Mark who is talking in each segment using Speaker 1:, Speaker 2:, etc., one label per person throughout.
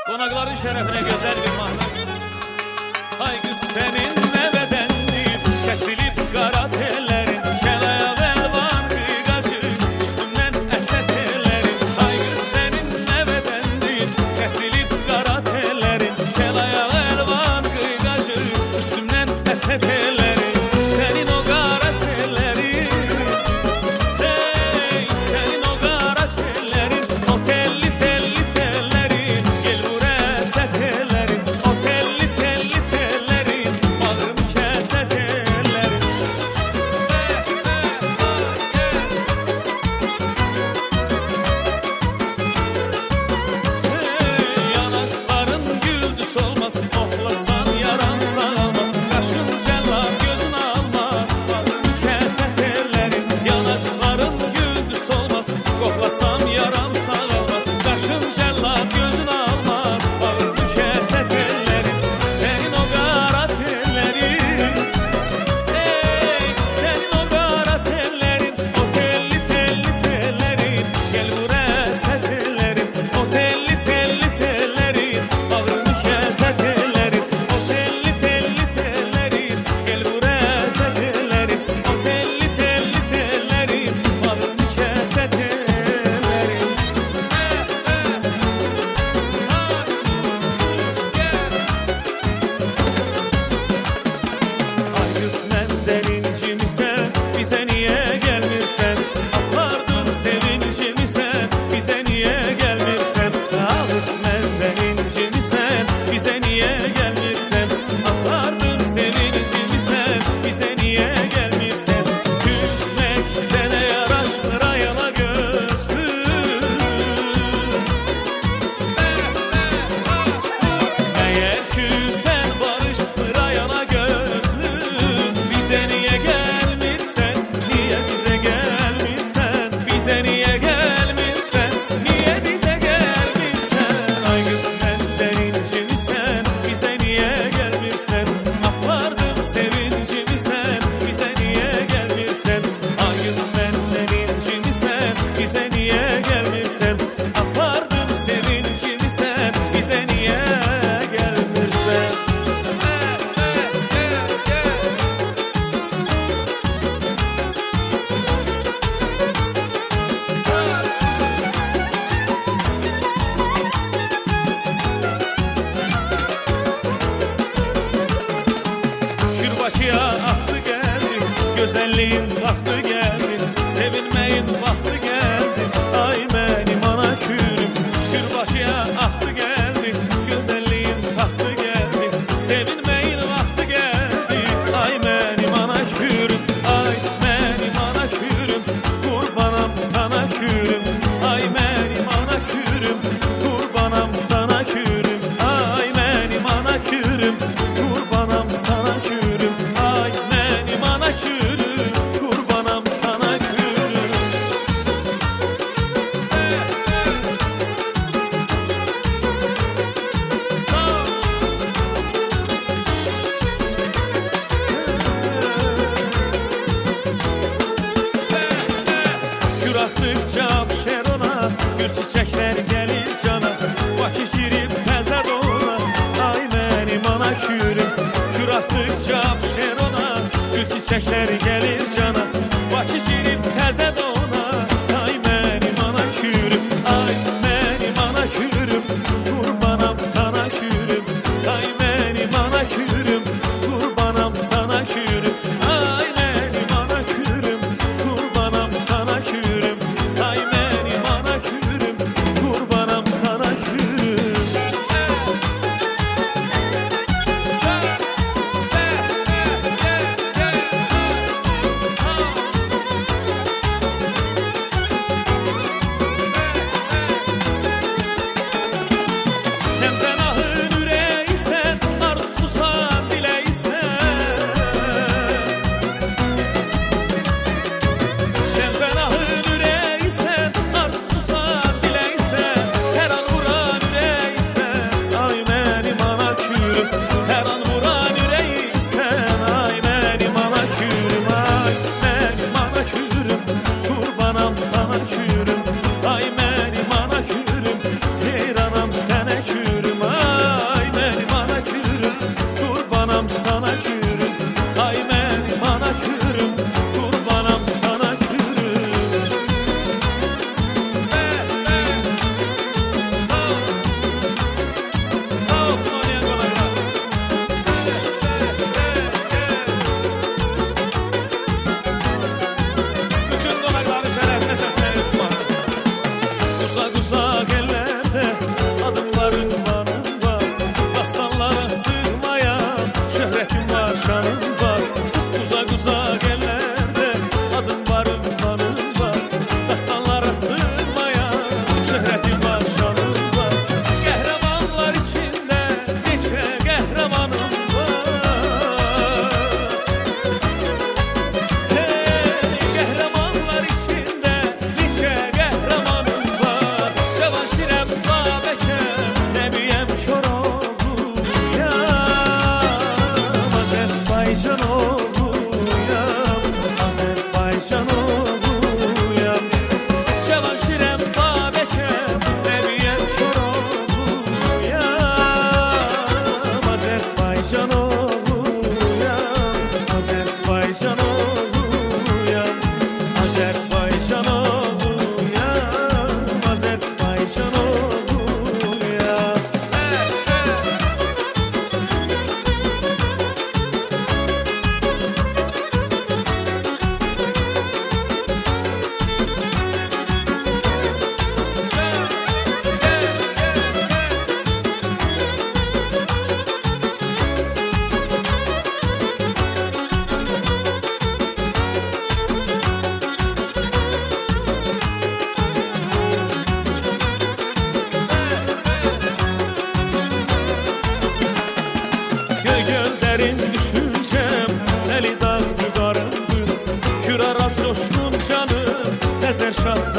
Speaker 1: Qonaqların şərəfinə gözəl bir mahnı. Ay qız sənin nə bədəndir, kəsilib qara tellərin, kəlayağı əlvan qıyqacı, üstümdən əsət tellərin. Ay qız sənin nə bədəndir, kəsilib qara tellərin, kəlayağı əlvan qıyqacı, üstümdən əsət tellərin. Sənin o qara tellərin, hey, sənin o qara tellərin, o telli telli tellərin, gel vur əsət tellərin, o telli telli tellərin, bağrım kəsə tellərin. Yanakların güldü solmaz, oflasan yaran sağalmaz, qaşın cəllad gözün almaz, bağrım kəsə tellərin. Yanakların güldü solmaz, oflasan yaran sağalmaz, qaşın cəllad gözün almaz, bağrım kəsə tellərin. Sənin o qara tellərin, ey, sənin o qara tellərin, o telli telli tellərin, gel vur əsət tellərin, o telli telli tellərin, bağrım kəsə tellərin, o telli telli tellərin, gel vur əsət tellərin, o telli telli tellərin, bağrım kəsə tellərin. Ay qız məndən incimisən, bizə niyə gəlmirsən? Apardın sevincimisən, bizə niyə gəlmirsən? Ay qız məndən incimisən, bizə niyə gəlmirsən? Apardın sevincimisən, bizə niyə gəlmirsən? Küsmək sənə yaraşmır ayala gözlüm. Əgər küsən barışmır ayala gözlüm, bizə niyə gəlmirsən? Niyə bizə gəlmirsən? Bizə niyə gəlmirsən? Niyə bizə gəlmirsən? Ay qız məndən incimisən, bizə niyə gəlmirsən? Apardın sevincimisən, bizə niyə gəlmirsən? Ay qız məndən incimisən, bizə niyə gəlmirsən? Apardın sevincimisən, bizə niyə gəlmirsən? Şirbakıya axdı gəldi, gözəlliyin vaxtı gəldi, sevinməyin vaxtı gəldi, ay mənim ana kürüm. Şirbakıya axdı gəldi, gözəlliyin vaxtı gəldi, sevinməyin vaxtı gəldi, ay mənim ana kürüm, ay mənim ana kürüm, qurbanam sana kürüm, ay mənim ana kürüm, qurbanam sana kürüm, ay mənim ana kürüm, qurbanam sana kürüm, ay mənim ana kürüm, qurbanam sana kürüm. Sağ ol. Gür atdıqca pişər ona, gül çiçəklər gəlir cana, Bakı girib təzə dona, ay mənim ana kürüm. Gür atdıqca pişər ona, gül çiçəklər gəlir cana, Bakı girib təzə dona, ay mənim ana kürüm, ay mənim ana kürüm, qurbanam sana kürüm, ay mənim ana kürüm, qurbanam sana kürüm, ay mənim ana kürüm, qurbanam sana kürüm, ay mənim ana kürüm, qurbanam sana kürüm. Sağ ol.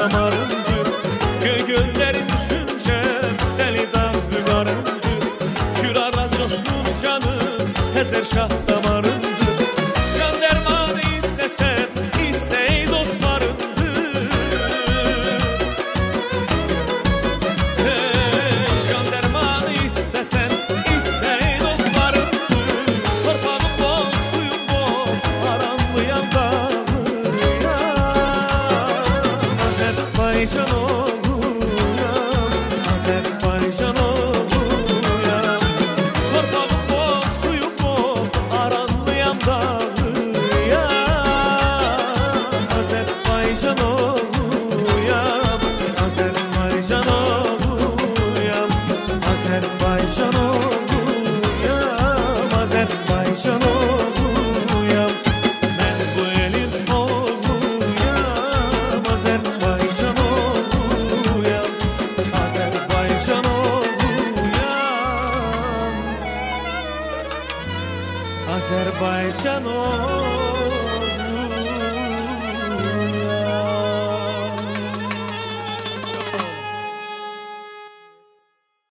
Speaker 1: damarımdır. Göllerin düşünce deli dağ fügarımdır. Kür ara coşkun canım Xəzər şah damarımdır. Can dermanı istesen istey dostlarımdır. Can dermanı istesen istey dostlarımdır. Torpağım bol suyum bol aranmayan dağıyam. Azərbaycan oğluyam, Azərbaycan oğluyam. Torpağım bol suyum bol aranmayan dağıyam. Azərbaycan oğluyam, Azərbaycan oğluyam. Azərbaycan oğluyam, Azərbaycan oğluyam. Mən bu elin oğluyam, Azərbaycan oğluyam. Azərbaycan oğluyam, Azərbaycan oğluyam.